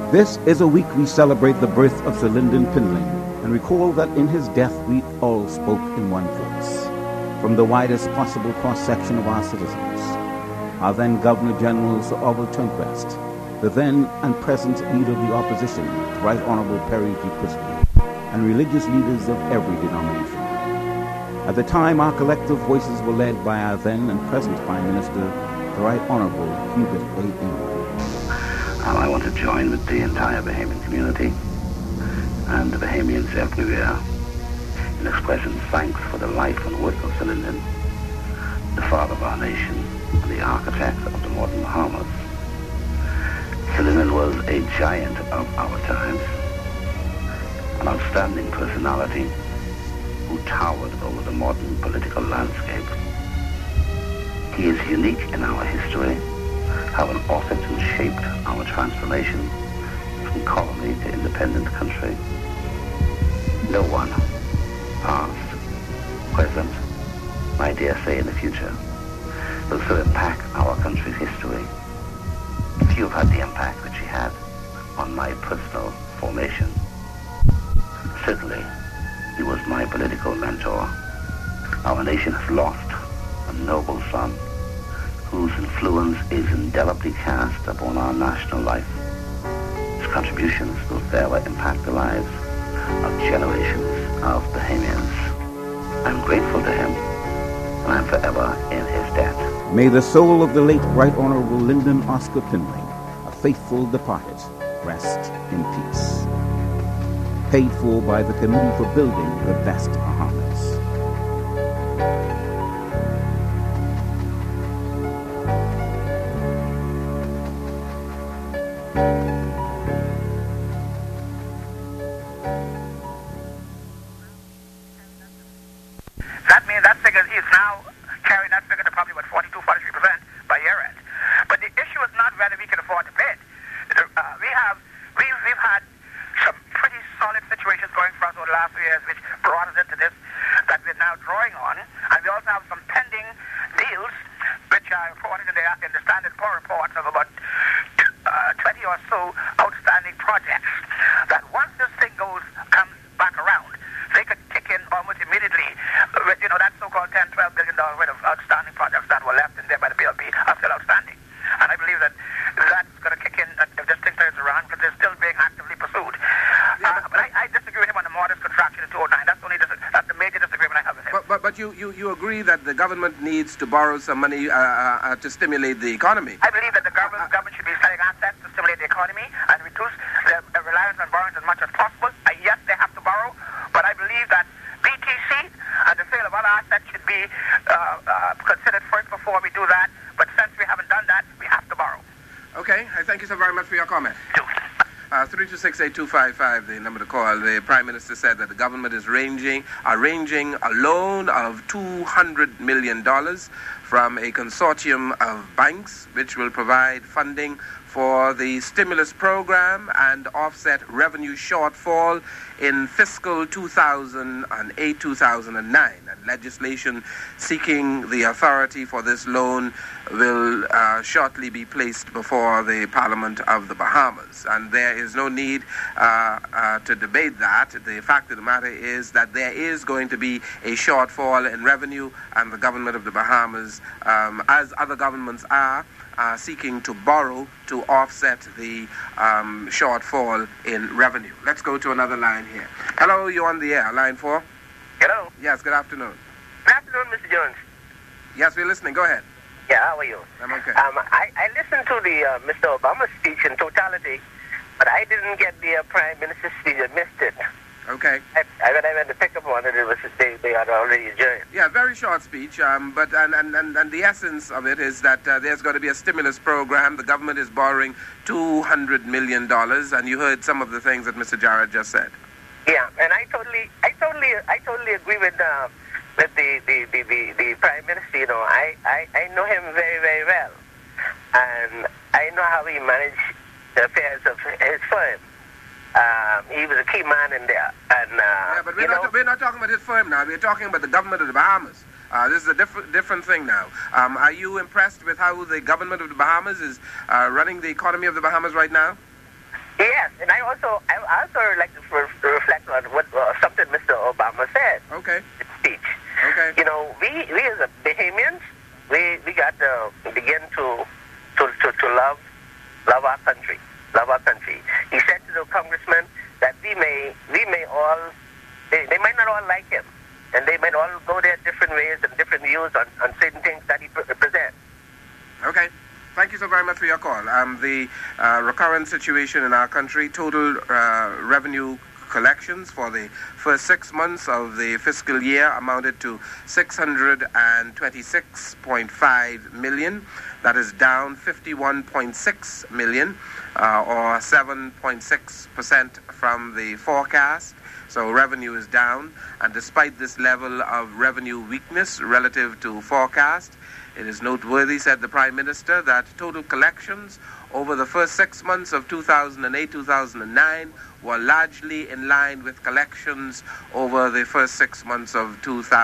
This is a week we celebrate the birth of Sir Lyndon Pinling and recall that in his death we all spoke in one voice. From the widest possible cross-section of our citizens, our then Governor-General Sir Orville Turnquest, the then and present leader of the opposition, Right Honorable Perry G. Priestley, and religious leaders of every denomination. At the time, our collective voices were led by our then and present Prime Minister, the Right Honorable Hubert A. Eno. I want to join with the entire Bahamian community and the Bahamians everywhere in expressing thanks for the life and work of Sir Lyndon, the father of our nation and the architect of the modern Bahamas. Sir Lyndon was a giant of our times, an outstanding personality who towered over the modern political landscape. He is unique in our history, having authored and shaped our transformation from colony to independent country. No one, past, present, I dare say in the future, will so impact our country's history. Few have had the impact that she had on my personal formation. Certainly, he was my political mentor. Our nation has lost a noble son whose influence is indelibly cast upon our national life. His contributions will forever impact the lives of generations of Bahamians. I'm grateful to him, and I'm forever in his debt. May the soul of the late Right Honorable Lyndon Oscar Pinling, a faithful departed, rest in peace. Paid for by the Committee for Building the Best Bahamas. That figure is now carrying that figure to probably about 42, 43% by year end. But the issue is not whether we can afford to pay it. We've had some pretty solid situations going for us over the last few years, which brought us into this that we're now drawing on, and we also have some pending deals, which are reported in the Standard Poor reports of about 20 or so outstanding projects. That once this thing comes back around, they could kick in almost immediately. That so-called $10, $12 billion worth of outstanding projects that were left in there by the BLP are still outstanding. And I believe that that's going to kick in if this thing turns around, because they're still being actively pursued. But I disagree with him on the modest contraction in 2009. That's the major disagreement I have with him. But you agree that the government needs to borrow some money to stimulate the economy? I believe that the government should be selling assets to stimulate the economy and reduce their reliance on borrowing as much as possible. Yes, they have to borrow, but I believe that BTC and the sale of other assets should be considered first before we do that. But since we haven't done that, we have to borrow. Okay, I thank you so very much for your comment. 3268255, the number to call. The Prime Minister said that the government is arranging a loan of $200 million from a consortium of banks, which will provide funding for the stimulus program and offset revenue shortfall in fiscal 2008-2009. And legislation seeking the authority for this loan will shortly be placed before the Parliament of the Bahamas. And there is no need to debate that. The fact of the matter is that there is going to be a shortfall in revenue, and the government of the Bahamas, as other governments are seeking to borrow to offset the shortfall in revenue. Let's go to another line here. Hello, you're on the air. Line 4. Hello. Yes, good afternoon. Good afternoon, Mr. Jones. Yes, we're listening. Go ahead. Yeah, how are you? I'm okay. I listened to the Mr. Obama speech in totality, but I didn't get the Prime Minister's speech. I missed it. Okay. When I went to pick up one, it was they had already adjourned. Yeah, very short speech, but the essence of it is that there's going to be a stimulus program. The government is borrowing $200 million, and you heard some of the things that Mr. Jarrett just said. Yeah, and I totally agree with the Prime Minister. You know, I know him very, very well, and I know how he managed the affairs of his firm. He was a key man in there. And, but we're not talking about his firm now. We're talking about the government of the Bahamas. This is a different thing now. Are you impressed with how the government of the Bahamas is running the economy of the Bahamas right now? Yes, and I also like to reflect on what something Mr. Obama said. Okay. In his speech. Okay. You know, we as a Bahamians, we got to begin to love our country. Love our country. He said to the congressman that we may all, they might not all like him, and they might all go their different ways and different views on certain things that he presents. Okay. Thank you so very much for your call. The recurrent situation in our country, total revenue collections for the first 6 months of the fiscal year amounted to $626.5 million. That is down 51.6 million, or 7.6% from the forecast. So revenue is down, and despite this level of revenue weakness relative to forecast, it is noteworthy, said the Prime Minister, that total collections over the first 6 months of 2008-2009 were largely in line with collections over the first 6 months of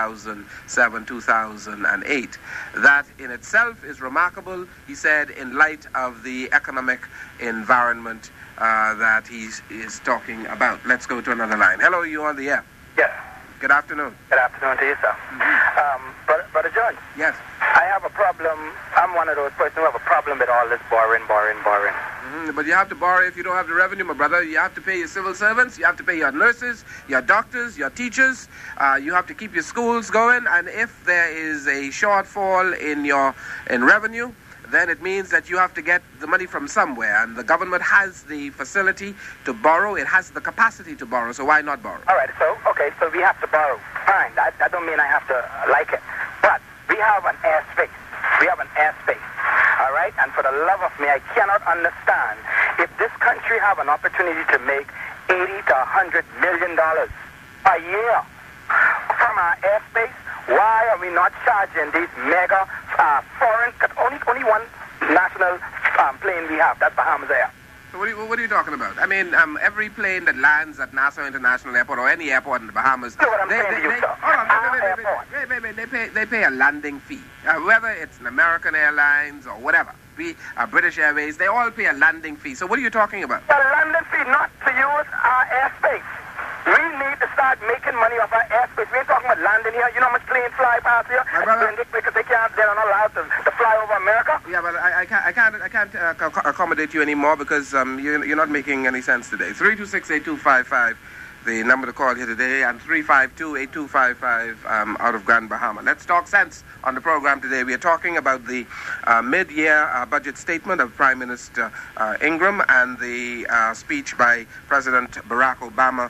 2007-2008. That in itself is remarkable, he said, in light of the economic environment that he is talking about. Let's go to another line. Hello, you on the air? Yes. Good afternoon. Good afternoon to you, sir. Brother John. Yes. I have a problem. I'm one of those persons who have a problem with all this borrowing. But you have to borrow if you don't have the revenue, my brother. You have to pay your civil servants. You have to pay your nurses, your doctors, your teachers. You have to keep your schools going. And if there is a shortfall in revenue, then it means that you have to get the money from somewhere. And the government has the facility to borrow. It has the capacity to borrow. So why not borrow? All right. So we have to borrow. Fine. That don't mean I have to like it. But we have an airspace. All right? And for the love of me, I cannot understand if this country have an opportunity to make $80 to $100 million a year from our airspace, why are we not charging these mega foreign, only one national plane we have, that's Bahamas Air. So what are you talking about? I mean, every plane that lands at Nassau International Airport or any airport in the Bahamas, they pay a landing fee. Whether it's an American Airlines or whatever, British Airways, they all pay a landing fee. So what are you talking about? The landing fee not to use our airspace. We need to start making money off our airspace. We ain't talking about landing here. You know how much planes fly past here? Because they're not allowed to fly over America. Yeah, but I can't accommodate you anymore because you're not making any sense today. 326-8255, the number to call here today, and 352-8255 out of Grand Bahama. Let's talk sense on the program today. We are talking about the mid-year budget statement of Prime Minister Ingram and the speech by President Barack Obama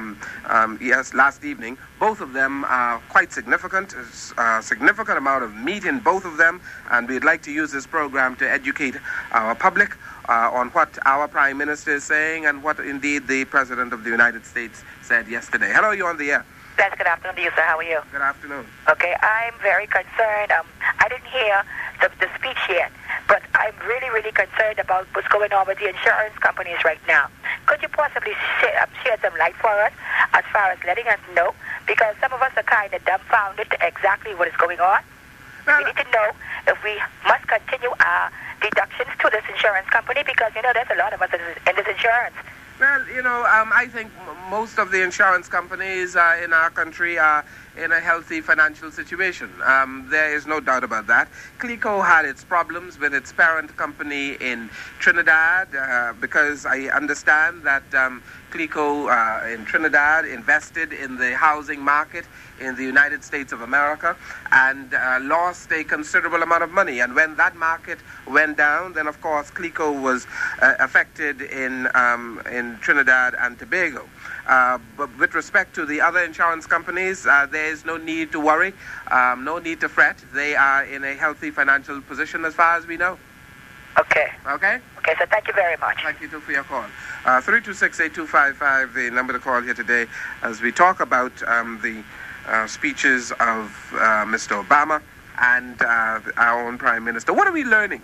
last evening. Both of them are quite significant. A significant amount of meat in both of them, and we'd like to use this program to educate our public on what our Prime Minister is saying and what indeed the President of the United States said yesterday. Hello, you're on the air. Yes, good afternoon to you, sir. How are you? Good afternoon. Okay, I'm very concerned. I didn't hear the speech yet, but I'm really, really concerned about what's going on with the insurance companies right now. Could you possibly shed some light for us as far as letting us know? Because some of us are kind of dumbfounded to exactly what is going on. We need to know if we must continue our deductions to this insurance company because, there's a lot of us in this insurance. Well, I think most of the insurance companies in our country are in a healthy financial situation. There is no doubt about that. CLECO had its problems with its parent company in Trinidad because I understand that CLECO in Trinidad invested in the housing market in the United States of America and lost a considerable amount of money. And when that market went down, then of course CLECO was affected in Trinidad and Tobago. But with respect to the other insurance companies, there is no need to worry, no need to fret. They are in a healthy financial position as far as we know. Okay. Okay? Okay, so thank you very much. Thank you too for your call. 326-8255, the number to call here today as we talk about the speeches of Mr. Obama and our own Prime Minister. What are we learning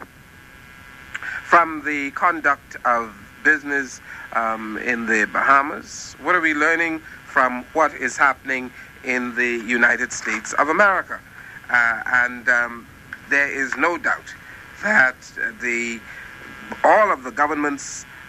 from the conduct of business in the Bahamas? What are we learning from what is happening in the United States of America? And there is no doubt that all of the government's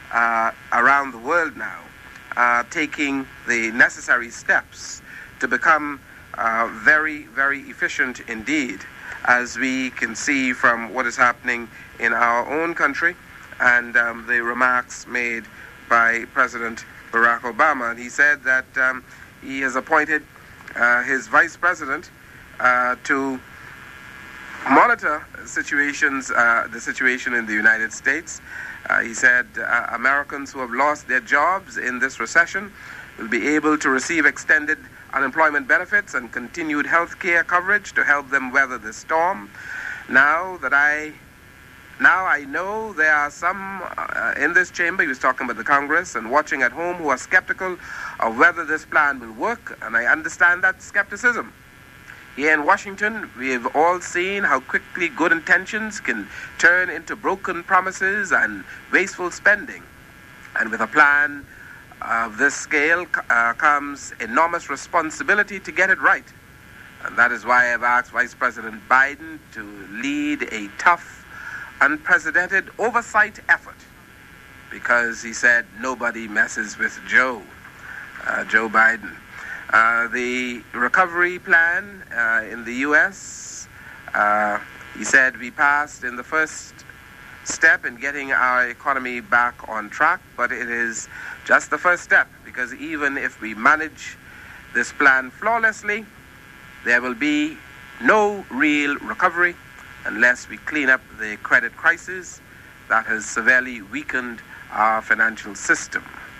around the world now are taking the necessary steps to become very, very efficient indeed, as we can see from what is happening in our own country and the remarks made by President Barack Obama. And he said that he has appointed his vice president to monitor the situation in the United States. He said Americans who have lost their jobs in this recession will be able to receive extended unemployment benefits and continued health care coverage to help them weather the storm. Now I know there are some in this chamber, he was talking about the Congress, and watching at home, who are skeptical of whether this plan will work, and I understand that skepticism. Here in Washington, we have all seen how quickly good intentions can turn into broken promises and wasteful spending. And with a plan of this scale comes enormous responsibility to get it right. And that is why I've asked Vice President Biden to lead a tough, unprecedented oversight effort, because he said nobody messes with Joe Biden. The recovery plan in the U.S., he said we passed in the first step in getting our economy back on track, but it is just the first step, because even if we manage this plan flawlessly, there will be no real recovery unless we clean up the credit crisis that has severely weakened our financial system.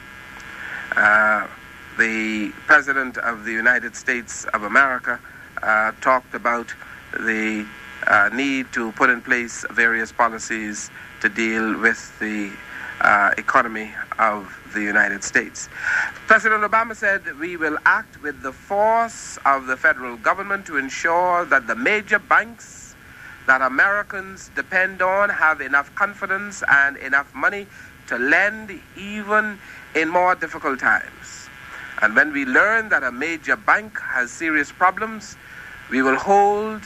The President of the United States of America talked about the need to put in place various policies to deal with the economy of the United States. President Obama said we will act with the force of the federal government to ensure that the major banks that Americans depend on have enough confidence and enough money to lend even in more difficult times. And when we learn that a major bank has serious problems, we will hold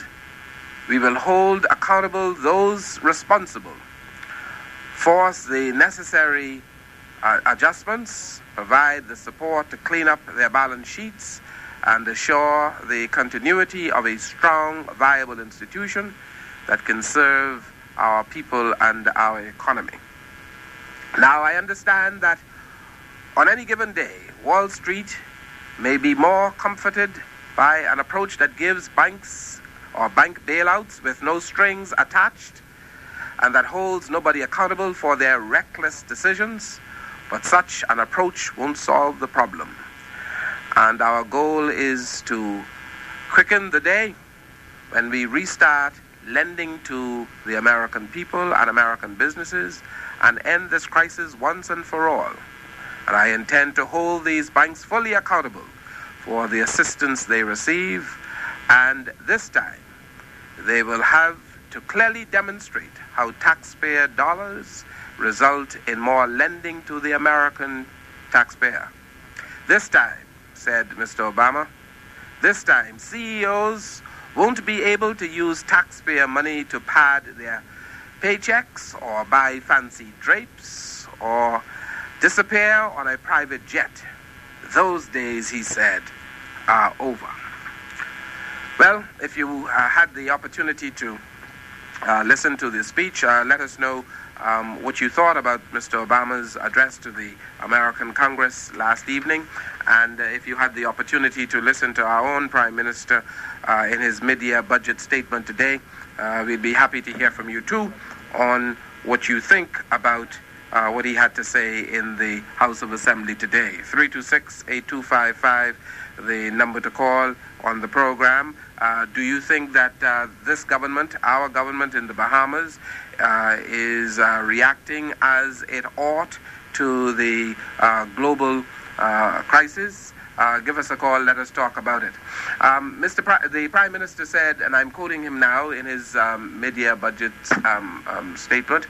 accountable those responsible, force the necessary adjustments, provide the support to clean up their balance sheets, and assure the continuity of a strong, viable institution that can serve our people and our economy. Now, I understand that on any given day, Wall Street may be more comforted by an approach that gives banks or bank bailouts with no strings attached and that holds nobody accountable for their reckless decisions, but such an approach won't solve the problem. And our goal is to quicken the day when we restart lending to the American people and American businesses and end this crisis once and for all. And I intend to hold these banks fully accountable for the assistance they receive, and this time they will have to clearly demonstrate how taxpayer dollars result in more lending to the American taxpayer. This time, said Mr. Obama, this time CEOs won't be able to use taxpayer money to pad their paychecks or buy fancy drapes or disappear on a private jet. Those days, he said, are over. Well, if you had the opportunity to listen to the speech, let us know what you thought about Mr. Obama's address to the American Congress last evening. And if you had the opportunity to listen to our own Prime Minister in his mid-year budget statement today, we'd be happy to hear from you too on what you think about what he had to say in the House of Assembly today. 326-8255, the number to call on the program. Do you think that this government, our government in the Bahamas, is reacting as it ought to the global crisis? Give us a call, let us talk about it. The Prime Minister said, and I'm quoting him now in his mid-year budget statement,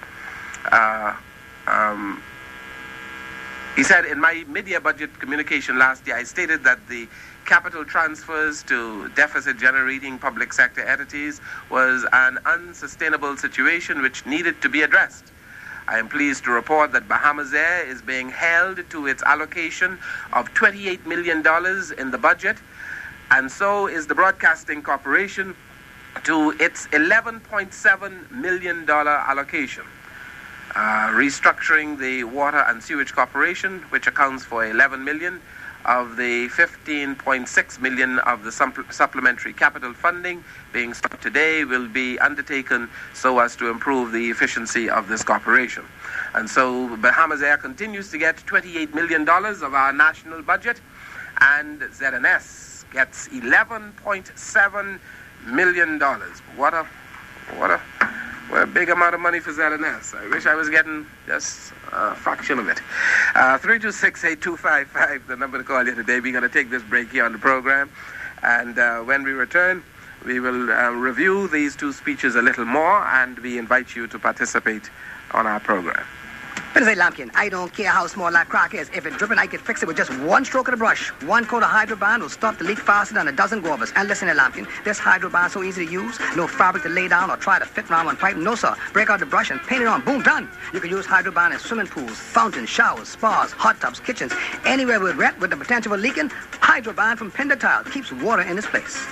he said, in my mid-year budget communication last year, I stated that the capital transfers to deficit-generating public sector entities was an unsustainable situation which needed to be addressed. I am pleased to report that Bahamas Air is being held to its allocation of $28 million in the budget, and so is the Broadcasting Corporation to its $11.7 million allocation. Restructuring the Water and Sewage Corporation, which accounts for $11 million of the $15.6 million of the supplementary capital funding being sought today, will be undertaken so as to improve the efficiency of this corporation. And so Bahamas Air continues to get $28 million of our national budget, and ZNS gets $11.7 million. What a big amount of money for ZNS. I wish I was getting just a fraction of it. 326-8255, the number to call you today. We're going to take this break here on the program, and when we return, we will review these two speeches a little more, and we invite you to participate on our program. Better say, Lampkin, I don't care how small that crack is. If it's dripping, I can fix it with just one stroke of the brush. One coat of Hydroban will stop the leak faster than a dozen Guavas. And listen here, Lampkin, this Hydroban so easy to use. No fabric to lay down or try to fit around one pipe. No, sir. Break out the brush and paint it on. Boom, done. You can use Hydroban in swimming pools, fountains, showers, spas, hot tubs, kitchens. Anywhere with wet with the potential of leaking, Hydroban from Pender Tile keeps water in its place.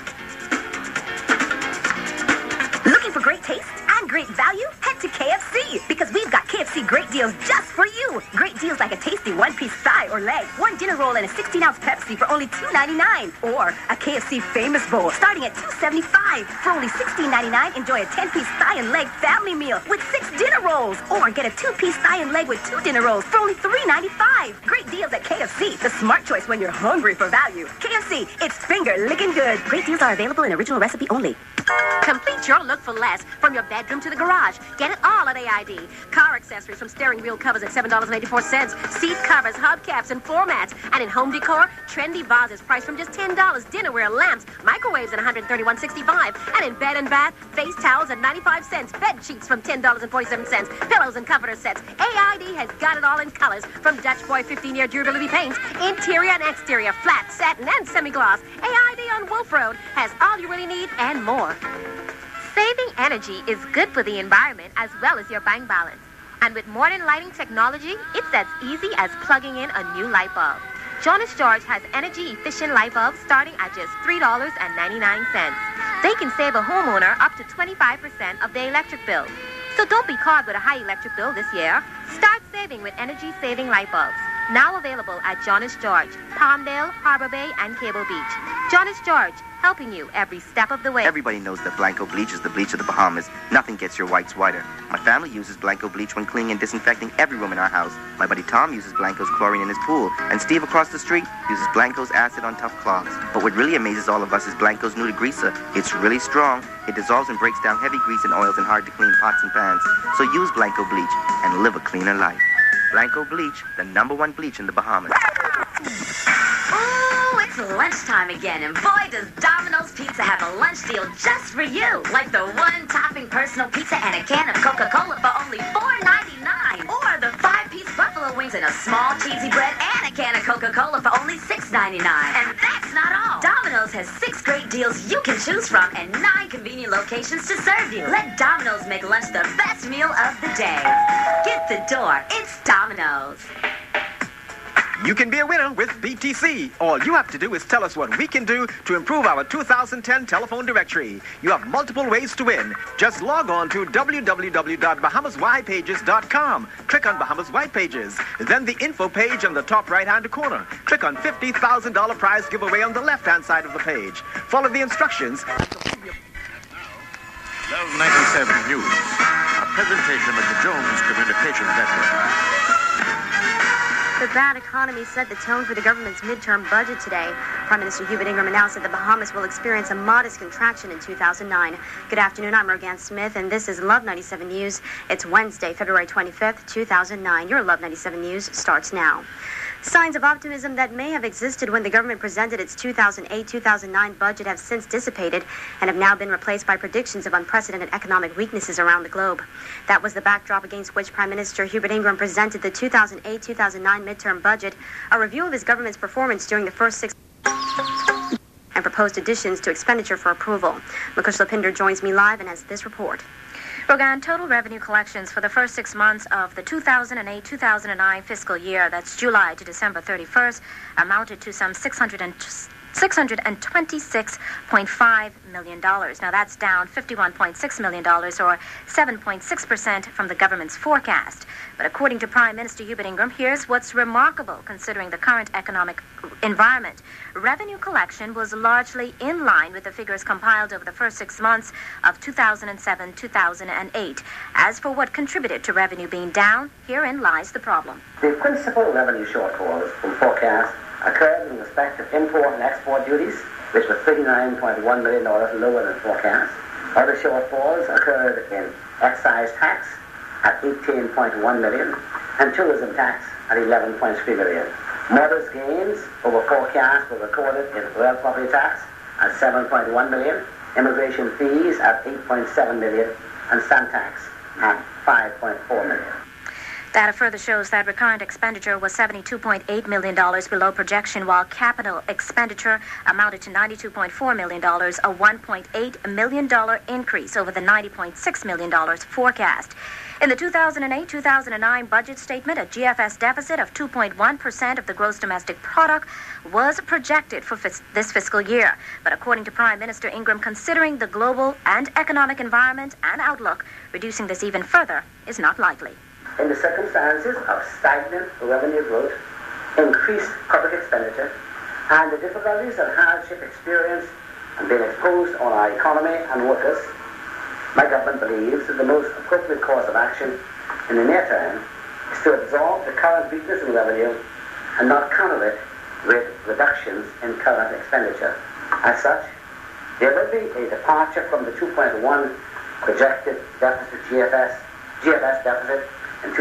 Looking for great taste and great value? Head to KFC, because we've got KFC great deals just for you. Great deals like a tasty one-piece thigh or leg, one dinner roll and a 16-ounce Pepsi for only $2.99. Or a KFC famous bowl starting at $2.75. For only $16.99, enjoy a 10-piece thigh and leg family meal with 6 dinner rolls. Or get a 2-piece thigh and leg with 2 dinner rolls for only $3.95. Great deals at KFC, the smart choice when you're hungry for value. KFC, it's finger-licking good. Great deals are available in original recipe only. Complete your look for less, from your bedroom to the garage. Get it all at AID. Car accessories from steering wheel covers at $7.84, seat covers, hubcaps, and floor mats. And in home decor, trendy vases priced from just $10, dinnerware, lamps, microwaves at $131.65. And in bed and bath, face towels at 95 cents, bed sheets from $10.47, pillows and comforter sets. AID has got it all in colors, from Dutch Boy 15-year durability paints, interior and exterior, flat, satin, and semi-gloss. AID on Wolf Road has all you really need and more. Saving energy is good for the environment as well as your bank balance. And with modern lighting technology, it's as easy as plugging in a new light bulb. Jonas George has energy-efficient light bulbs starting at just $3.99. They can save a homeowner up to 25% of their electric bill. So don't be caught with a high electric bill this year. Start saving with energy-saving light bulbs. Now available at Jonas George, Palmdale, Harbor Bay, and Cable Beach. Jonas George, helping you every step of the way. Everybody knows that Blanco bleach is the bleach of the Bahamas. Nothing gets your whites whiter. My family uses Blanco bleach when cleaning and disinfecting every room in our house. My buddy Tom uses Blanco's chlorine in his pool, and Steve across the street uses Blanco's acid on tough cloths. But what really amazes all of us is Blanco's new degreaser. It's really strong. It dissolves and breaks down heavy grease and oils in hard-to-clean pots and pans. So use Blanco bleach and live a cleaner life. Blanco bleach, the #1 bleach in the Bahamas. Oh, it's lunchtime again, and boy, does Domino's Pizza have a lunch deal just for you. Like the one-topping personal pizza and a can of Coca-Cola for only $4.99. Or the 5-piece buffalo wings and a small cheesy bread and a can of Coca-Cola for only $6.99. And that's not all. Domino's has 6 great deals you can choose from and 9 convenient locations to serve you. Let Domino's make lunch the best meal of the day. Get the door. It's Domino's. You can be a winner with BTC. All you have to do is tell us what we can do to improve our 2010 telephone directory. You have multiple ways to win. Just log on to www.bahamashpages.com. Click on Bahamas White Pages. Then the info page on the top right-hand corner. Click on $50,000 prize giveaway on the left-hand side of the page. Follow the instructions. Love 97 News, a presentation of the Jones Communications Network. The bad economy set the tone for the government's midterm budget today. Prime Minister Hubert Ingraham announced that the Bahamas will experience a modest contraction in 2009. Good afternoon, I'm Rogan Smith, and this is Love 97 News. It's Wednesday, February 25th, 2009. Your Love 97 News starts now. Signs of optimism that may have existed when the government presented its 2008-2009 budget have since dissipated and have now been replaced by predictions of unprecedented economic weaknesses around the globe. That was the backdrop against which Prime Minister Hubert Ingraham presented the 2008-2009 midterm budget, a review of his government's performance during the first 6 months. and proposed additions to expenditure for approval. Makushla Pinder joins me live and has this report. Rogan, total revenue collections for the first 6 months of the 2008-2009 fiscal year, that's July to December 31st, amounted to some $626.5 million. Now that's down $51.6 million, or 7.6% from the government's forecast. But according to Prime Minister Hubert Ingraham, here's what's remarkable considering the current economic environment. Revenue collection was largely in line with the figures compiled over the first 6 months of 2007-2008. As for what contributed to revenue being down, herein lies the problem. The principal revenue shortfalls from forecast occurred in respect of import and export duties, which were $39.1 million lower than forecast. Other shortfalls occurred in excise tax at $18.1 million and tourism tax at $11.3 million. Modest gains over forecast were recorded in real property tax at $7.1 million, immigration fees at $8.7 million, and stamp tax at $5.4 million. Data further shows that recurrent expenditure was $72.8 million below projection, while capital expenditure amounted to $92.4 million, a $1.8 million increase over the $90.6 million forecast. In the 2008-2009 budget statement, a GFS deficit of 2.1% of the gross domestic product was projected for this fiscal year. But according to Prime Minister Ingraham, considering the global and economic environment and outlook, reducing this even further is not likely. In the circumstances of stagnant revenue growth, increased public expenditure, and the difficulties and hardship experienced and being exposed on our economy and workers, my government believes that the most appropriate course of action in the near term is to absorb the current weakness in revenue and not counter it with reductions in current expenditure. As such, there will be a departure from the 2.1 projected deficit GFS deficit in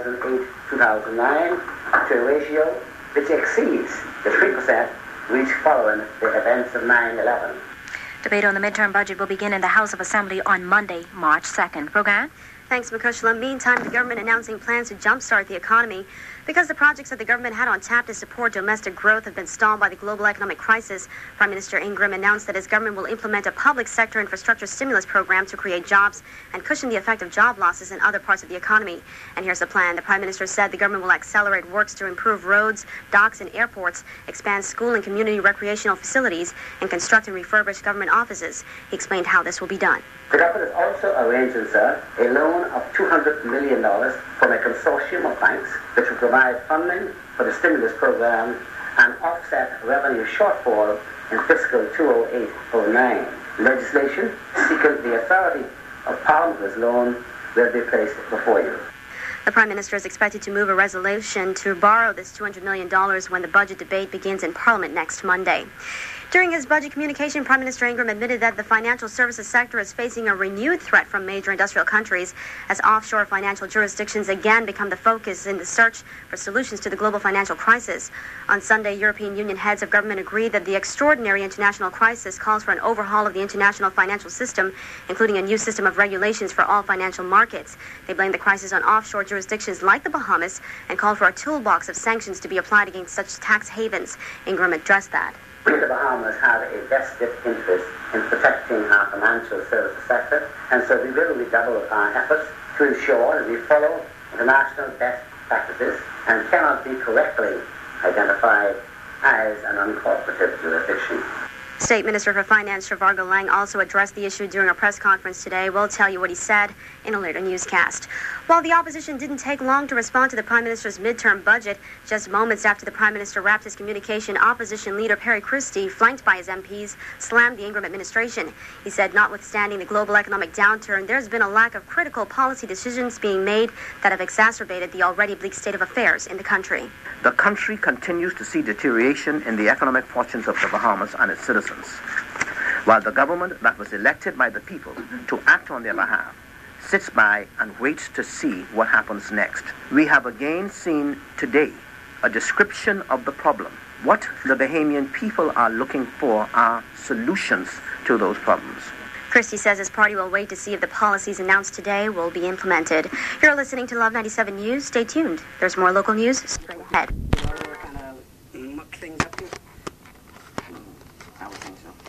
2008-2009 to a ratio which exceeds the 3% reached following the events of 9/11. Debate on the midterm budget will begin in the House of Assembly on Monday, March 2nd. Rogan? Thanks, Makushla. Meantime, the government announcing plans to jumpstart the economy because the projects that the government had on tap to support domestic growth have been stalled by the global economic crisis. Prime Minister Ingraham announced that his government will implement a public sector infrastructure stimulus program to create jobs and cushion the effect of job losses in other parts of the economy. And here's the plan. The Prime Minister said the government will accelerate works to improve roads, docks, and airports, expand school and community recreational facilities, and construct and refurbish government offices. He explained how this will be done. The government is also arranging, sir, a loan of $200 million from a consortium of banks which will provide funding for the stimulus program and offset revenue shortfall in fiscal 2008-09. Legislation seeking the authority of Parliament for this loan will be placed before you. The Prime Minister is expected to move a resolution to borrow this $200 million when the budget debate begins in Parliament next Monday. During his budget communication, Prime Minister Ingraham admitted that the financial services sector is facing a renewed threat from major industrial countries as offshore financial jurisdictions again become the focus in the search for solutions to the global financial crisis. On Sunday, European Union heads of government agreed that the extraordinary international crisis calls for an overhaul of the international financial system, including a new system of regulations for all financial markets. They blamed the crisis on offshore jurisdictions like the Bahamas and called for a toolbox of sanctions to be applied against such tax havens. Ingraham addressed that. We, the Bahamas, have a vested interest in protecting our financial services sector, and so we will redouble our efforts to ensure that we follow international best practices and cannot be correctly identified as an uncooperative jurisdiction. State Minister for Finance Shivarga Lang also addressed the issue during a press conference today. We'll tell you what he said in a later newscast. While the opposition didn't take long to respond to the Prime Minister's midterm budget, just moments after the Prime Minister wrapped his communication, opposition leader Perry Christie, flanked by his MPs, slammed the Ingraham administration. He said, notwithstanding the global economic downturn, there's been a lack of critical policy decisions being made that have exacerbated the already bleak state of affairs in the country. The country continues to see deterioration in the economic fortunes of the Bahamas and its citizens, while the government that was elected by the people to act on their behalf sits by and waits to see what happens next. We have again seen today a description of the problem. What the Bahamian people are looking for are solutions to those problems. Christie says his party will wait to see if the policies announced today will be implemented. You're listening to Love 97 News. Stay tuned. There's more local news straight ahead. I would think so.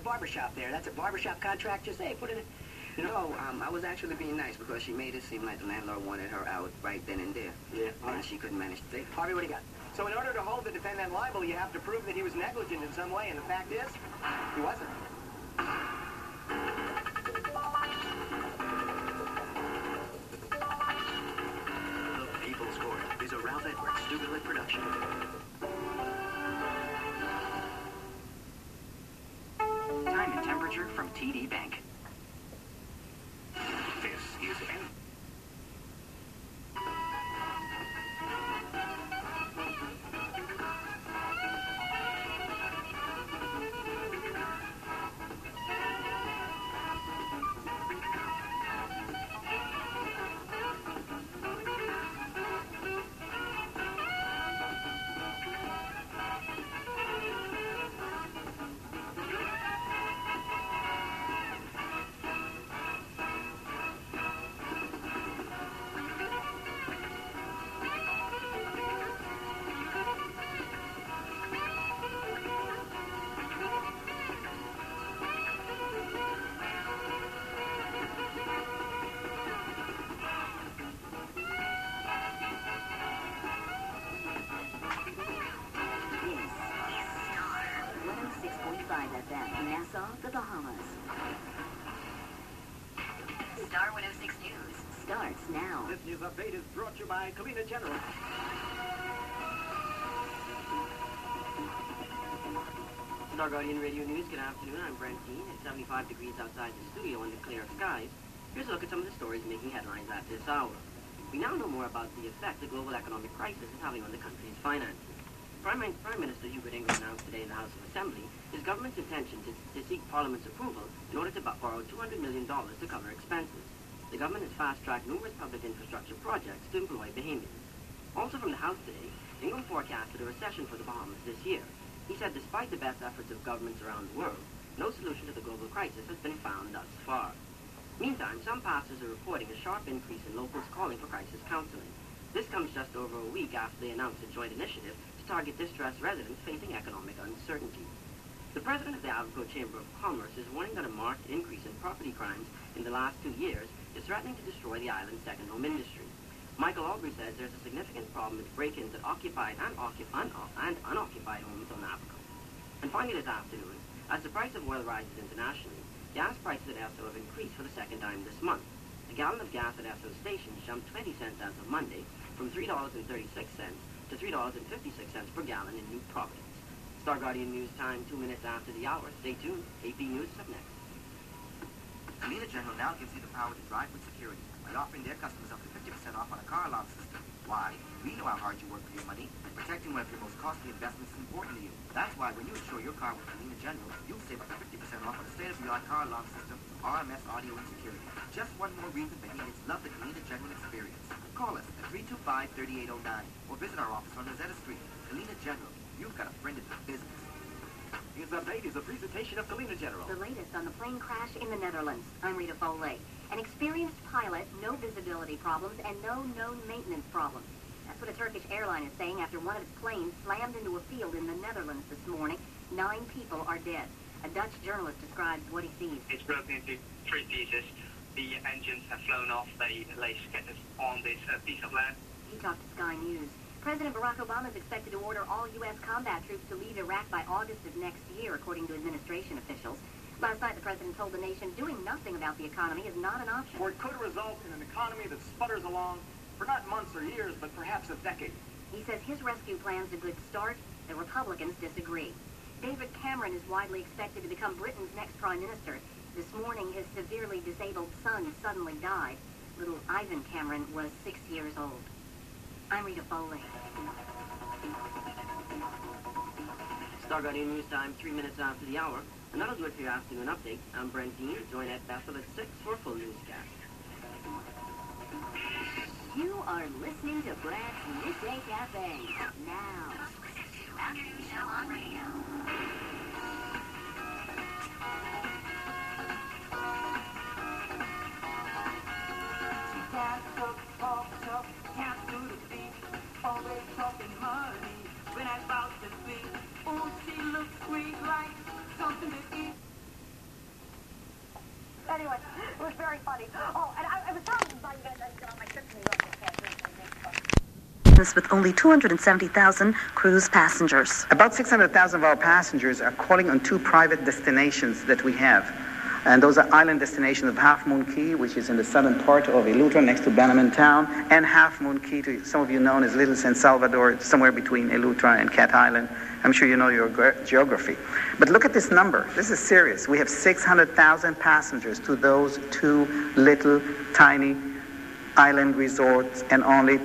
barbershop there. That's a barbershop contractor. Say, put it in. No, I was actually being nice because she made it seem like the landlord wanted her out right then and there. Yeah. And she couldn't manage to take it. Harvey, what do you got? So in order to hold the defendant liable, you have to prove that he was negligent in some way, and the fact is, he wasn't. The People's Court is a Ralph Edwards Studio production. Time and temperature from TD Bank. This is N. Nassau, the Bahamas. Star 106 News starts now. This news update is brought to you by Kalina General. Star Guardian Radio News, good afternoon. I'm Brent Dean. It's 75 degrees outside the studio under clear skies. Here's a look at some of the stories making headlines at this hour. We now know more about the effect the global economic crisis is having on the country's finances. Prime Minister Hubert Ingram announced today in the House of Assembly his government's intention to seek Parliament's approval in order to borrow $200 million to cover expenses. The government has fast-tracked numerous public infrastructure projects to employ Bahamians. Also from the House today, Ingram forecasted a recession for the Bahamas this year. He said despite the best efforts of governments around the world, no solution to the global crisis has been found thus far. Meantime, some pastors are reporting a sharp increase in locals calling for crisis counseling. This comes just over a week after they announced a joint initiative to target distressed residents facing economic uncertainty. The president of the Abaco Chamber of Commerce is warning that a marked increase in property crimes in the last 2 years is threatening to destroy the island's second home industry. Michael Aubrey says there's a significant problem with break-ins at occupied and unoccupied homes on Abaco. And finally this afternoon, as the price of oil rises internationally, gas prices at Esso have increased for the second time this month. A gallon of gas at Esso stations jumped 20 cents as of Monday, from $3.36 to $3.56 per gallon in New Providence. Star Guardian News time, 2 minutes after the hour. Stay tuned. AP News is up next. Kalina General now gives you the power to drive with security by offering their customers up to 50% off on a car alarm system. Why? We know how hard you work for your money, and protecting one of your most costly investments is important to you. That's why when you insure your car with Kalina General, you'll save up to 50% off on a state-of-the-art car alarm system, RMS audio and security. Just one more reason Bahamians love the Kalina General experience. Call us at 325-3809 or visit our office on Rosetta Street. Kalina General, you've got a friend in the business. News Update is a presentation of Kalina General. The latest on the plane crash in the Netherlands. I'm Rita Foley. An experienced pilot, no visibility problems, and no known maintenance problems. That's what a Turkish airline is saying after one of its planes slammed into a field in the Netherlands this morning. 9 people are dead. A Dutch journalist describes what he sees. It's broken into 3 pieces. The engines have flown off. They lay scattered on this piece of land. He talked to Sky News. President Barack Obama is expected to order all U.S. combat troops to leave Iraq by August of next year, according to administration officials. Last night, the president told the nation doing nothing about the economy is not an option. Or it could result in an economy that sputters along for not months or years, but perhaps a decade. He says his rescue plan's a good start. The Republicans disagree. David Cameron is widely expected to become Britain's next prime minister. This morning, his severely disabled son suddenly died. Little Ivan Cameron was 6 years old. I'm Rita Foley. Star Guardian News time, 3 minutes after the hour. And that'll do it for your afternoon update. I'm Brent Dean. Join Ed Bethel at 6 for a full newscast. You are listening to Brad's Midday Cafe. Now. Afternoon show on radio. Can't do the thing, always talking money. When I about to speak, oh, she looks sweet like something to eat. Anyway, it was very funny. Oh, and I was telling you about you guys on my trip to New York. With only 270,000 cruise passengers. About 600,000 of our passengers are calling on two private destinations that we have. And those are island destinations of Half Moon Cay, which is in the southern part of Eleuthera, next to Bannerman Town, and Half Moon Cay, to some of you known as Little San Salvador, somewhere between Eleuthera and Cat Island. I'm sure you know your geography. But look at this number. This is serious. We have 600,000 passengers to those two little, tiny island resorts, and only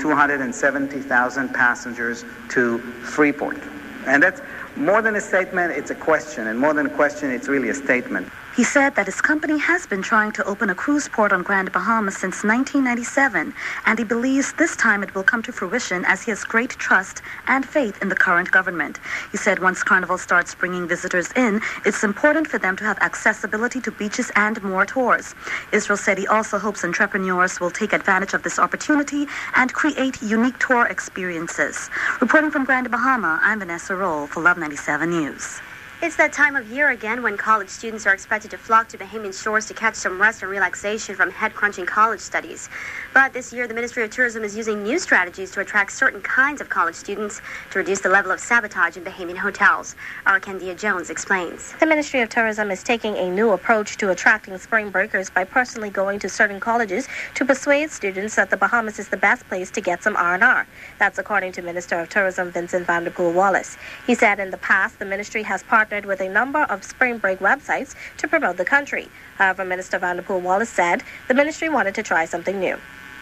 270,000 passengers to Freeport. And that's more than a statement, it's a question. And more than a question, it's really a statement. He said that his company has been trying to open a cruise port on Grand Bahama since 1997, and he believes this time it will come to fruition as he has great trust and faith in the current government. He said once Carnival starts bringing visitors in, it's important for them to have accessibility to beaches and more tours. Israel said he also hopes entrepreneurs will take advantage of this opportunity and create unique tour experiences. Reporting from Grand Bahama, I'm Vanessa Roll for Love 97 News. It's that time of year again when college students are expected to flock to Bahamian shores to catch some rest and relaxation from head-crunching college studies. But this year, the Ministry of Tourism is using new strategies to attract certain kinds of college students to reduce the level of sabotage in Bahamian hotels. Our Kendia Jones explains. The Ministry of Tourism is taking a new approach to attracting spring breakers by personally going to certain colleges to persuade students that the Bahamas is the best place to get some R&R. That's according to Minister of Tourism Vincent Vanderpool Wallace. He said in the past, the ministry has partnered with a number of spring break websites to promote the country. However, Minister Vanderpool Wallace said the ministry wanted to try something new.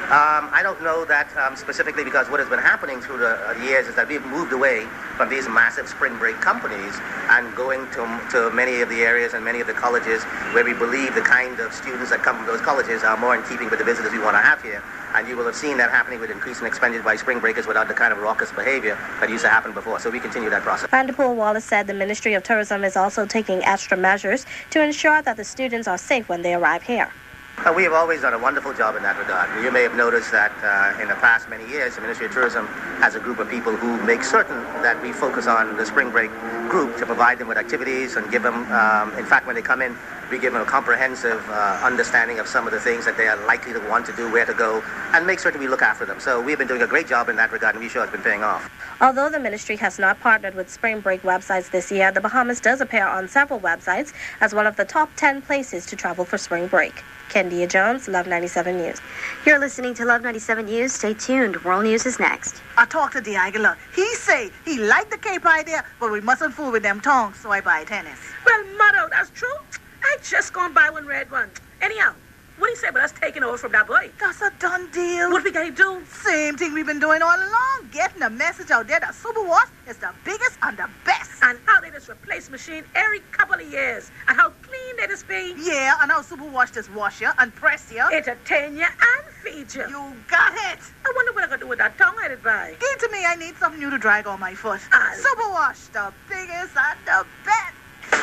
I don't know that specifically, because what has been happening through the years is that we've moved away from these massive spring break companies and going to many of the areas and many of the colleges where we believe the kind of students that come from those colleges are more in keeping with the visitors we want to have here. And you will have seen that happening with increasing expenditure by spring breakers without the kind of raucous behavior that used to happen before. So we continue that process. Vanderpool Wallace said the Ministry of Tourism is also taking extra measures to ensure that the students are safe when they arrive here. We have always done a wonderful job in that regard. You may have noticed that in the past many years, the Ministry of Tourism has a group of people who make certain that we focus on the spring break group to provide them with activities and give them, in fact, when they come in, we give them a comprehensive understanding of some of the things that they are likely to want to do, where to go, and make certain we look after them. So we've been doing a great job in that regard, and we sure it's been paying off. Although the ministry has not partnered with spring break websites this year, the Bahamas does appear on several websites as one of the top 10 places to travel for spring break. Kendia Jones, Love 97 News. You're listening to Love 97 News. Stay tuned. World News is next. I talked to Diagula. He say he liked the Cape idea, but we mustn't fool with them tongues, so I buy tennis. Well, motto, that's true. I just gonna buy one red one. Anyhow, what do you say about us taking over from that boy? That's a done deal. What we gotta do? Same thing we've been doing all along. Getting the message out there that Superwash is the biggest and the best. And how they just replace machine every couple of years. And how clean they just be. Yeah, and how Superwash just wash you and press you. Entertain you and feed you. You got it. I wonder what I'm gonna do with that tongue I did buy. Give it to me. I need something new to drag on my foot. Superwash, the biggest and the best.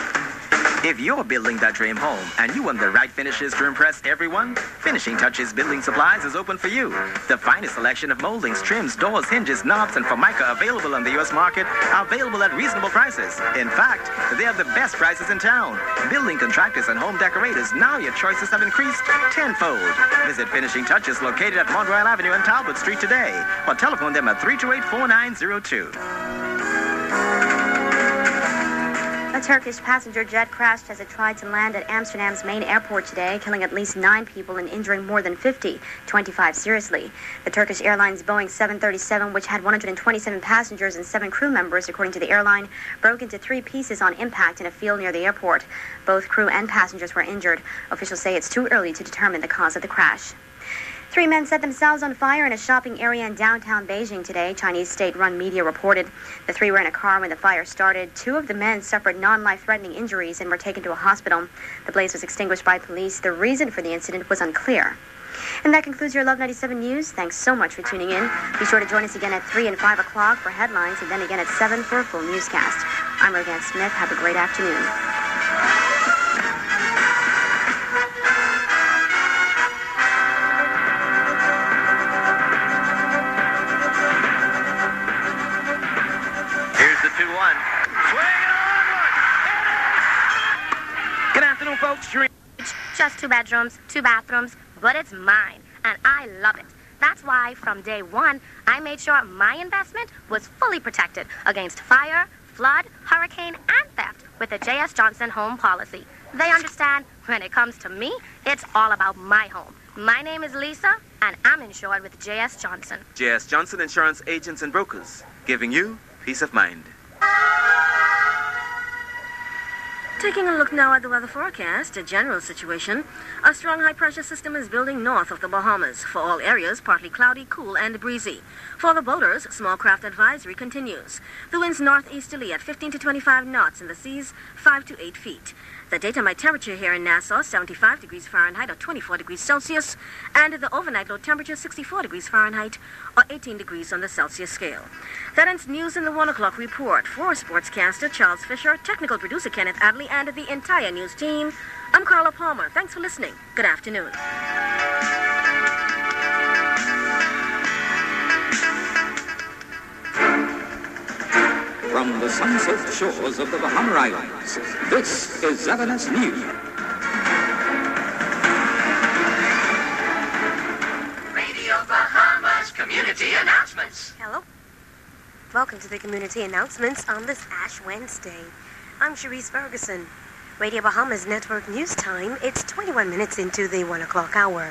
If you're building that dream home and you want the right finishes to impress everyone, Finishing Touches Building Supplies is open for you. The finest selection of moldings, trims, doors, hinges, knobs, and Formica available on the U.S. market are available at reasonable prices. In fact, they are the best prices in town. Building contractors and home decorators, now your choices have increased tenfold. Visit Finishing Touches located at Mont Royal Avenue and Talbot Street today, or telephone them at 328-4902. A Turkish passenger jet crashed as it tried to land at Amsterdam's main airport today, killing at least 9 people and injuring more than 50, 25 seriously. The Turkish Airlines Boeing 737, which had 127 passengers and 7 crew members, according to the airline, broke into 3 pieces on impact in a field near the airport. Both crew and passengers were injured. Officials say it's too early to determine the cause of the crash. 3 men set themselves on fire in a shopping area in downtown Beijing today, Chinese state-run media reported. The 3 were in a car when the fire started. 2 of the men suffered non-life-threatening injuries and were taken to a hospital. The blaze was extinguished by police. The reason for the incident was unclear. And that concludes your Love 97 News. Thanks so much for tuning in. Be sure to join us again at 3 and 5 o'clock for headlines, and then again at 7 for a full newscast. I'm Roseanne Smith. Have a great afternoon. Good afternoon, folks. just 2 bedrooms, 2 bathrooms, but it's mine, and I love it. That's why from day one, I made sure my investment was fully protected against fire, flood, hurricane, and theft with the J.S. Johnson home policy. They understand when it comes to me, it's all about my home. My name is Lisa, and I'm insured with J.S. Johnson. J.S. Johnson Insurance Agents and Brokers, giving you peace of mind. Taking a look now at the weather forecast, a general situation. A strong high-pressure system is building north of the Bahamas. For all areas, partly cloudy, cool, and breezy. For the boaters, small craft advisory continues. The winds northeasterly at 15 to 25 knots, and the seas 5 to 8 feet. The daytime high temperature here in Nassau, 75 degrees Fahrenheit or 24 degrees Celsius, and the overnight low temperature, 64 degrees Fahrenheit or 18 degrees on the Celsius scale. That ends news in the 1 o'clock report. For sportscaster Charles Fisher, technical producer Kenneth Adley, and the entire news team, I'm Carla Palmer. Thanks for listening. Good afternoon. From the sun-soaked shores of the Bahama Islands, this is Evanescence News. Radio Bahamas Community Announcements. Hello. Welcome to the community announcements on this Ash Wednesday. I'm Cherise Ferguson. Radio Bahamas Network News Time. It's 21 minutes into the 1 o'clock hour.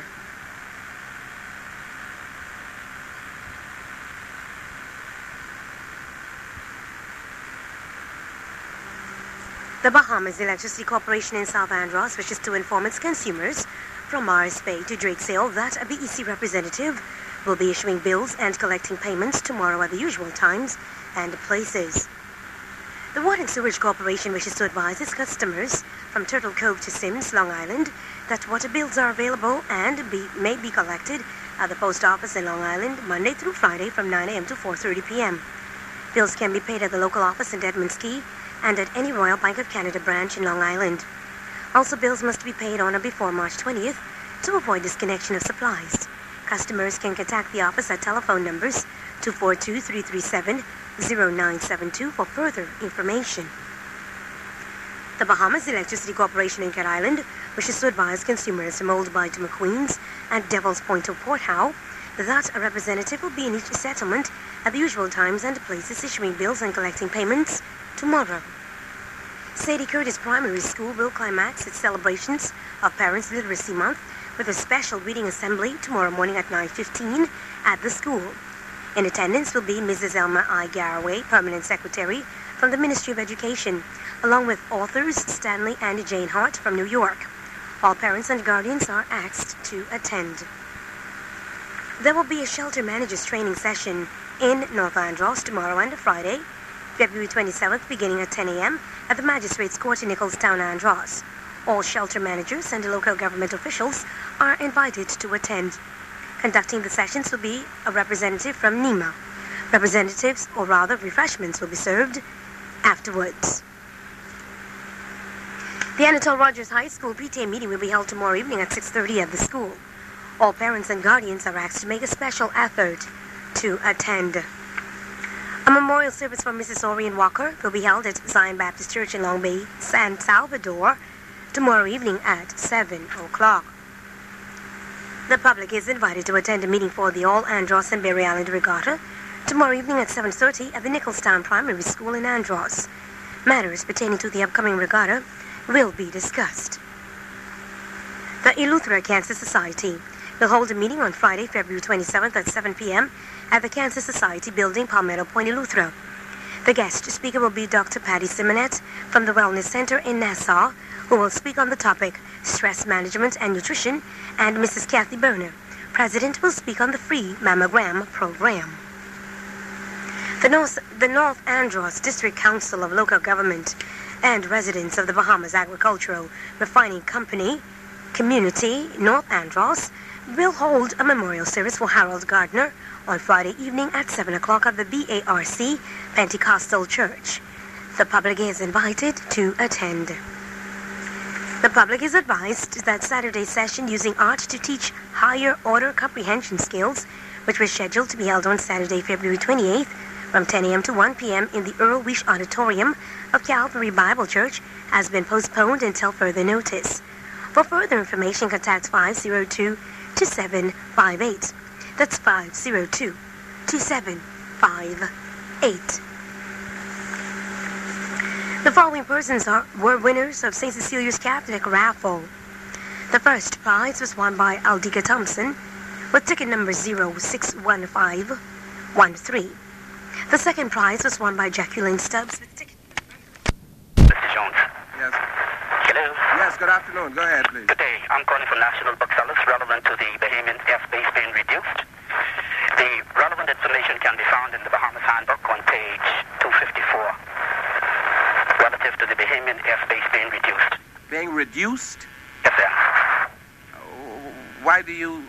The Bahamas Electricity Corporation in South Andros wishes to inform its consumers from Morris Bay to Drakesdale that a BEC representative will be issuing bills and collecting payments tomorrow at the usual times and places. The Water and Sewage Corporation wishes to advise its customers from Turtle Cove to Sims, Long Island, that water bills are available and may be collected at the post office in Long Island Monday through Friday from 9 a.m. to 4:30 p.m. Bills can be paid at the local office in Edmonds Key and at any Royal Bank of Canada branch in Long Island. Also, bills must be paid on or before March 20th to avoid disconnection of supplies. Customers can contact the office at telephone numbers 242-337-0972 for further information. The Bahamas Electricity Corporation in Cat Island wishes to advise consumers from Old Bay to McQueen's and Devil's Point to Port Howe that a representative will be in each settlement at the usual times and places, issuing bills and collecting payments tomorrow. Sadie Curtis Primary School will climax its celebrations of Parents' Literacy Month with a special reading assembly tomorrow morning at 9:15 at the school. In attendance will be Mrs. Elma I. Garraway, Permanent Secretary from the Ministry of Education, along with authors Stanley and Jane Hart from New York. All parents and guardians are asked to attend. There will be a shelter managers training session in North Andros tomorrow and Friday, February 27th, beginning at 10 a.m. at the Magistrates Court in Nicholstown, Andros. All shelter managers and local government officials are invited to attend. Conducting the sessions will be a representative from NEMA. Representatives, or rather refreshments, will be served afterwards. The Anatole Rogers High School PTA meeting will be held tomorrow evening at 6:30 at the school. All parents and guardians are asked to make a special effort to attend. A memorial service for Mrs. Orion Walker will be held at Zion Baptist Church in Long Bay, San Salvador, tomorrow evening at 7 o'clock. The public is invited to attend a meeting for the All Andros and Berry Island Regatta tomorrow evening at 7:30 at the Nicholstown Primary School in Andros. Matters pertaining to the upcoming regatta will be discussed. The Eleuthera Cancer Society will hold a meeting on Friday, February 27th at 7 p.m. at the Cancer Society Building, Palmetto Point, Eleuthera. The guest speaker will be Dr. Patty Simonet from the Wellness Center in Nassau, who will speak on the topic stress management and nutrition, and Mrs. Kathy Berner, President, will speak on the free mammogram program. The North Andros District Council of Local Government and residents of the Bahamas Agricultural Refining Company Community, North Andros, will hold a memorial service for Harold Gardner on Friday evening at 7 o'clock at the BARC Pentecostal Church. The public is invited to attend. The public is advised that Saturday's session using art to teach higher order comprehension skills, which was scheduled to be held on Saturday, February 28th from 10 a.m. to 1 p.m. in the Earl Wish Auditorium of Calvary Bible Church, has been postponed until further notice. For further information, contact 502-2758. That's 502-2758. The following persons were winners of St. Cecilia's Catholic raffle. The first prize was won by Aldika Thompson with ticket number 061513. The second prize was won by Jacqueline Stubbs with ticket Mr. Jones. Yes. Hello. Yes, good afternoon. Go ahead, please. Good day. I'm calling for National Booksellers relevant to the Bahamian airspace being reduced. The relevant information can be found in the Bahamas Handbook on page 254 relative to the Bahamian airspace being reduced. Being reduced? Yes, sir. Why do you?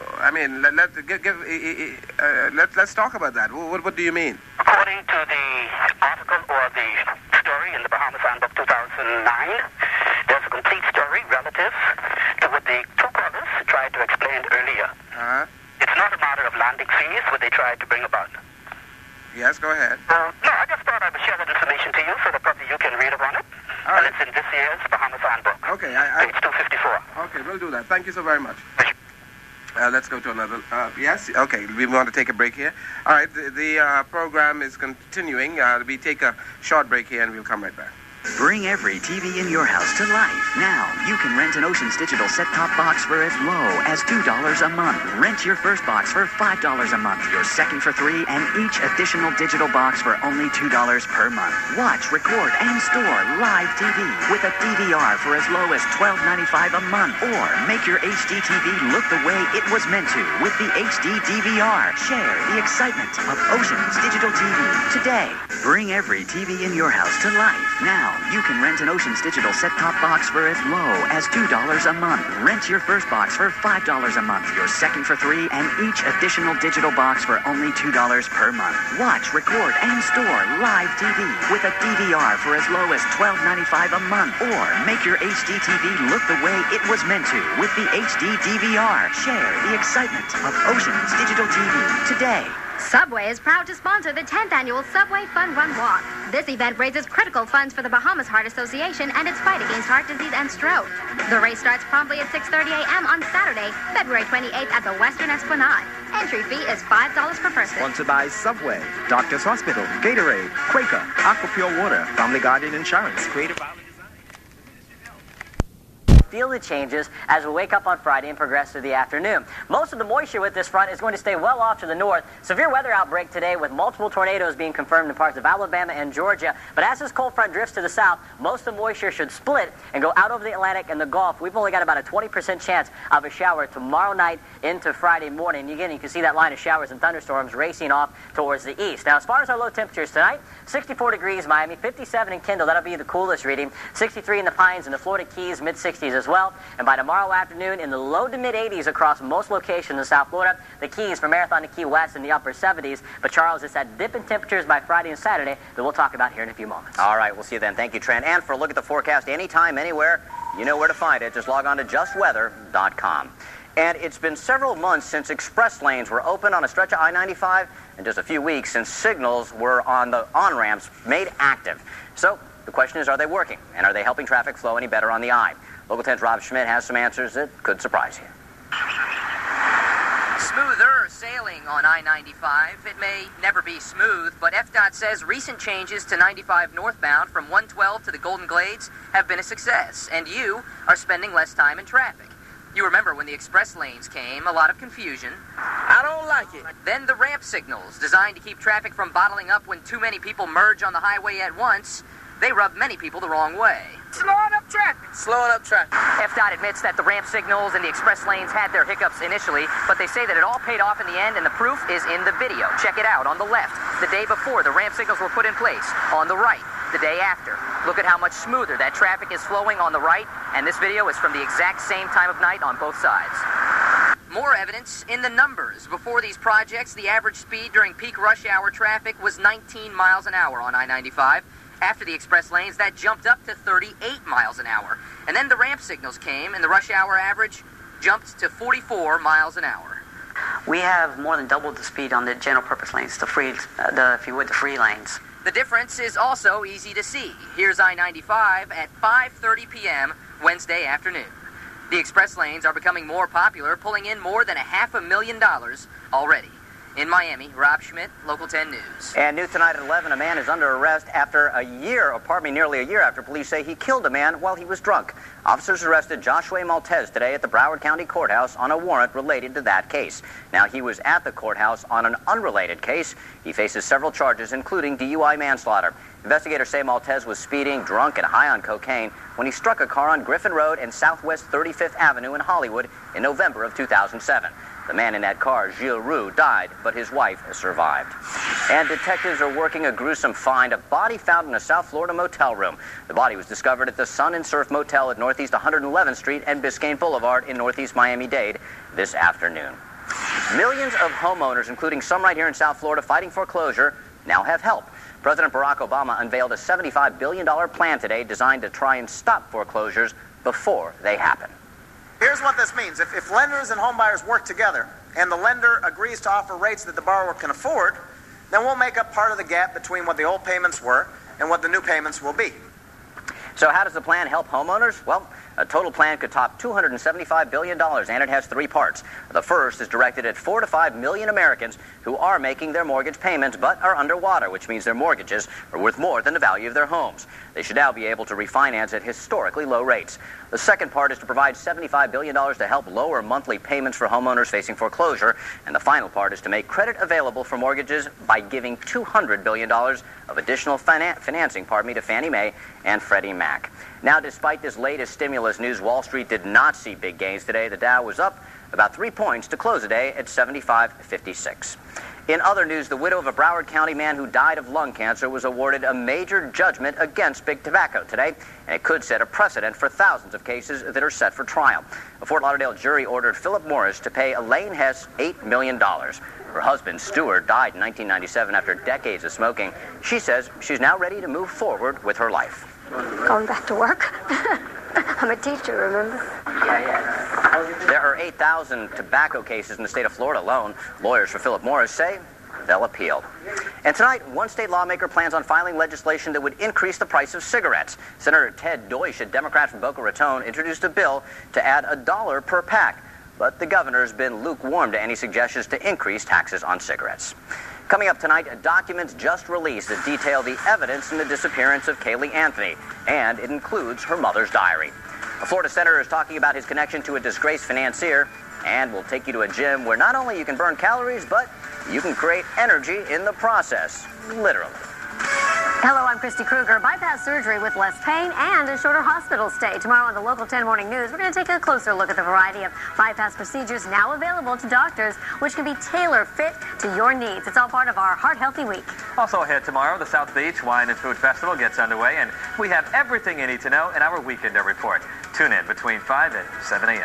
Let's talk about that. What do you mean? According to the article or the story in the Bahamas Handbook 2009, there's a complete story relative to what the two callers tried to explain earlier. It's not a matter of landing fees, what they tried to bring about. Yes, go ahead. No, I just thought I would share that information to you so that probably you can read upon it. And it's in this year's Bahamas Handbook. Okay, page 254. Okay, we'll do that. Thank you so very much. Let's go to another. Yes, okay, we want to take a break here. All right, the program is continuing. We take a short break here and we'll come right back. Bring every TV in your house to life. Now, you can rent an Oceans Digital set-top box for as low as $2 a month. Rent your first box for $5 a month, your second for $3, and each additional digital box for only $2 per month. Watch, record, and store live TV with a DVR for as low as $12.95 a month. Or make your HD TV look the way it was meant to with the HD DVR. Share the excitement of Oceans Digital TV today. Bring every TV in your house to life. Now, you can rent an Oceans Digital set-top box for as low as $2 a month. Rent your first box for $5 a month, your second for $3, and each additional digital box for only $2 per month. Watch, record, and store live TV with a DVR for as low as $12.95 a month. Or make your HD TV look the way it was meant to with the HD DVR. Share the excitement of Oceans Digital TV today. Subway is proud to sponsor the 10th annual Subway Fun Run Walk. This event raises critical funds for the Bahamas Heart Association and its fight against heart disease and stroke. The race starts promptly at 6:30 a.m. on Saturday, February 28th at the Western Esplanade. Entry fee is $5 per person. Sponsored by Subway, Doctors Hospital, Gatorade, Quaker, Aqua Pure Water, Family Guardian Insurance, Creative Valley. Feel the changes as we wake up on Friday and progress through the afternoon. Most of the moisture with this front is going to stay well off to the north. Severe weather outbreak today with multiple tornadoes being confirmed in parts of Alabama and Georgia. But as this cold front drifts to the south, most of the moisture should split and go out over the Atlantic and the Gulf. We've only got about a 20% chance of a shower tomorrow night into Friday morning. Again, you can see that line of showers and thunderstorms racing off towards the east. Now, as far as our low temperatures tonight, 64 degrees Miami, 57 in Kendall. That'll be the coolest reading. 63 in the Pines and the Florida Keys, mid-60s as well. And by tomorrow afternoon, in the low to mid-80s across most locations in South Florida. The Keys from Marathon to Key West in the upper 70s. But Charles, it's that dip in temperatures by Friday and Saturday that we'll talk about here in a few moments. All right, we'll see you then. Thank you, Trent. And for a look at the forecast anytime, anywhere, you know where to find it. Just log on to justweather.com. And it's been several months since express lanes were open on a stretch of I-95, and just a few weeks since signals were on the on-ramps made active. So the question is, are they working? And are they helping traffic flow any better on the I? Local 10's Rob Schmidt has some answers that could surprise you. Smoother sailing on I-95. It may never be smooth, but FDOT says recent changes to 95 northbound from 112 to the Golden Glades have been a success, and you are spending less time in traffic. You remember when the express lanes came, a lot of confusion. I don't like it. Then the ramp signals, designed to keep traffic from bottling up when too many people merge on the highway at once, they rub many people the wrong way. Slowing up traffic. Slowing up traffic. FDOT admits that the ramp signals and the express lanes had their hiccups initially, but they say that it all paid off in the end, and the proof is in the video. Check it out on the left. The day before the ramp signals were put in place. On the right, the day after. Look at how much smoother that traffic is flowing on the right, and this video is from the exact same time of night on both sides. More evidence in the numbers. Before these projects, the average speed during peak rush hour traffic was 19 miles an hour on I-95. After the express lanes, that jumped up to 38 miles an hour. And then the ramp signals came, and the rush hour average jumped to 44 miles an hour. We have more than doubled the speed on the general purpose lanes, the free lanes. The difference is also easy to see. Here's I-95 at 5:30 p.m. Wednesday afternoon. The express lanes are becoming more popular, pulling in more than $500,000 already. In Miami, Rob Schmidt, Local 10 News. And new tonight at 11, a man is under arrest after nearly a year after police say he killed a man while he was drunk. Officers arrested Joshua Maltez today at the Broward County Courthouse on a warrant related to that case. Now, he was at the courthouse on an unrelated case. He faces several charges, including DUI manslaughter. Investigators say Maltez was speeding, drunk, and high on cocaine when he struck a car on Griffin Road and Southwest 35th Avenue in Hollywood in November of 2007. The man in that car, Gilles Roux, died, but his wife survived. And detectives are working a gruesome find, a body found in a South Florida motel room. The body was discovered at the Sun and Surf Motel at Northeast 111th Street and Biscayne Boulevard in Northeast Miami-Dade this afternoon. Millions of homeowners, including some right here in South Florida fighting foreclosure, now have help. President Barack Obama unveiled a $75 billion plan today designed to try and stop foreclosures before they happen. Here's what this means. If lenders and homebuyers work together and the lender agrees to offer rates that the borrower can afford, then we'll make up part of the gap between what the old payments were and what the new payments will be. So how does the plan help homeowners? Well, a total plan could top $275 billion, and it has three parts. The first is directed at 4 to 5 million Americans who are making their mortgage payments but are underwater, which means their mortgages are worth more than the value of their homes. They should now be able to refinance at historically low rates. The second part is to provide $75 billion to help lower monthly payments for homeowners facing foreclosure. And the final part is to make credit available for mortgages by giving $200 billion of additional financing to Fannie Mae and Freddie Mac. Now, despite this latest stimulus news, Wall Street did not see big gains today. The Dow was up about 3 points to close the day at 75.56. In other news, the widow of a Broward County man who died of lung cancer was awarded a major judgment against big tobacco today, and it could set a precedent for thousands of cases that are set for trial. A Fort Lauderdale jury ordered Philip Morris to pay Elaine Hess $8 million. Her husband, Stuart, died in 1997 after decades of smoking. She says she's now ready to move forward with her life. Going back to work? I'm a teacher, remember? There are 8,000 tobacco cases in the state of Florida alone. Lawyers for Philip Morris say they'll appeal. And tonight, one state lawmaker plans on filing legislation that would increase the price of cigarettes. Senator Ted Deutsch, a Democrat from Boca Raton, introduced a bill to add $1 per pack. But the governor has been lukewarm to any suggestions to increase taxes on cigarettes. Coming up tonight, documents just released that detail the evidence in the disappearance of Kaylee Anthony, and it includes her mother's diary. A Florida senator is talking about his connection to a disgraced financier, and we'll take you to a gym where not only you can burn calories, but you can create energy in the process, literally. Hello, I'm Christy Kruger. Bypass surgery with less pain and a shorter hospital stay. Tomorrow on the Local 10 Morning News, we're going to take a closer look at the variety of bypass procedures now available to doctors, which can be tailor-fit to your needs. It's all part of our Heart Healthy Week. Also ahead tomorrow, the South Beach Wine and Food Festival gets underway, and we have everything you need to know in our Weekender Report. Tune in between 5 and 7 a.m.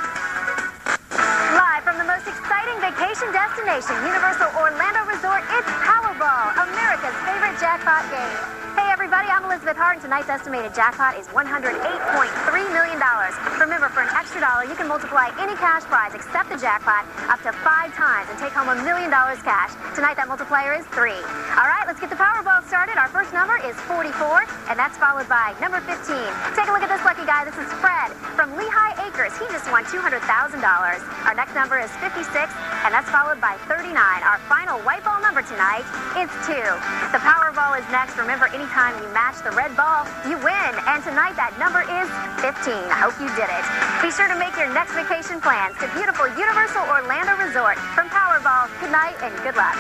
Live from the most exciting vacation destination, Universal Orlando Resort, it's Powerball, America's favorite jackpot game. Hey everybody, I'm Elizabeth Hart, and tonight's estimated jackpot is $108.3 million. Remember, for an extra $1, you can multiply any cash prize except the jackpot up to 5 times and take home $1 million cash. Tonight that multiplier is 3. All right, let's get the Powerball started. Our first number is 44, and that's followed by number 15. Take a look at this lucky guy. This is Fred from Lehigh Acres. He just won $200,000. Our next number is 56, and that's followed by 39. Our final white ball number tonight is 2. The Powerball is next. Remember, anytime you match the red ball, you win. And tonight that number is 15. I hope you did it. Be sure to make your next vacation plans to beautiful Universal Orlando Resort. From Powerball, good night and good luck.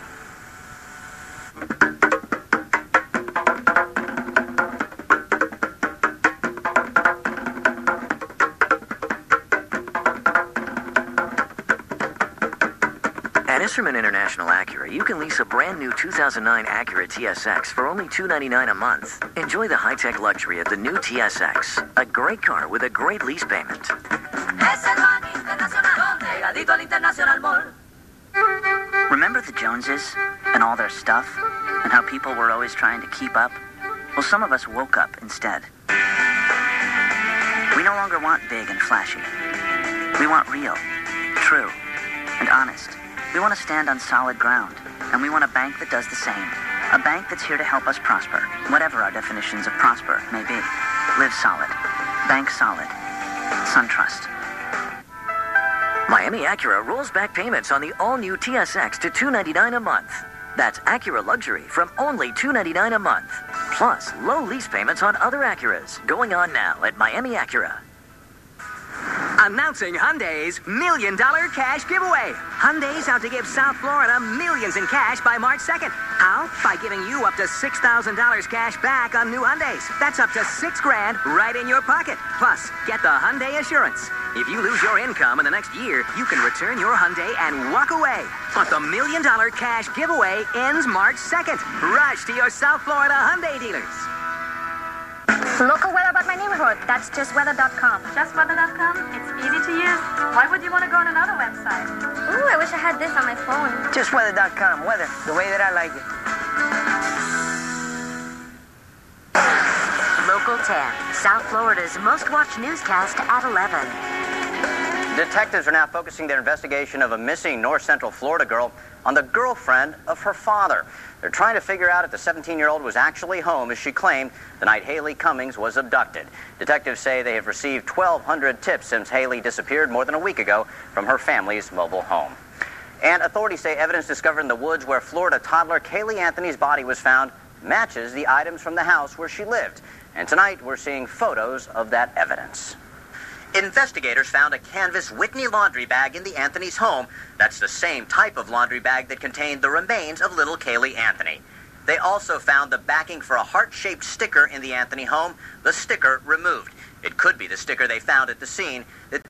At Instrument International Acura, you can lease a brand new 2009 Acura TSX for only $299 a month. Enjoy the high-tech luxury of the new TSX, a great car with a great lease payment. Remember the Joneses and all their stuff and how people were always trying to keep up? Well, some of us woke up instead. We no longer want big and flashy. We want real, true, and honest. We want to stand on solid ground, and we want a bank that does the same. A bank that's here to help us prosper, whatever our definitions of prosper may be. Live solid. Bank solid. SunTrust. Miami Acura rolls back payments on the all-new TSX to $299 a month. That's Acura Luxury from only $299 a month. Plus, low lease payments on other Acuras. Going on now at Miami Acura. Announcing Hyundai's $1 Million Cash Giveaway. Hyundai's out to give South Florida millions in cash by March 2nd. How? By giving you up to $6,000 cash back on new Hyundais. That's up to $6,000 right in your pocket. Plus, get the Hyundai Assurance. If you lose your income in the next year, you can return your Hyundai and walk away. But the $1 Million Cash Giveaway ends March 2nd. Rush to your South Florida Hyundai dealers. Local weather about my neighborhood. That's justweather.com. Justweather.com? It's easy to use. Why would you want to go on another website? Ooh, I wish I had this on my phone. Justweather.com. Weather, the way that I like it. Local 10, South Florida's most watched newscast at 11. Detectives are now focusing their investigation of a missing North Central Florida girl on the girlfriend of her father. They're trying to figure out if the 17-year-old was actually home, as she claimed, the night Haley Cummings was abducted. Detectives say they have received 1,200 tips since Haley disappeared more than a week ago from her family's mobile home. And authorities say evidence discovered in the woods where Florida toddler Kaylee Anthony's body was found matches the items from the house where she lived. And tonight, we're seeing photos of that evidence. Investigators found a canvas Whitney laundry bag in the Anthony's home. That's the same type of laundry bag that contained the remains of little Kaylee Anthony. They also found the backing for a heart-shaped sticker in the Anthony home, the sticker removed. It could be the sticker they found at the scene that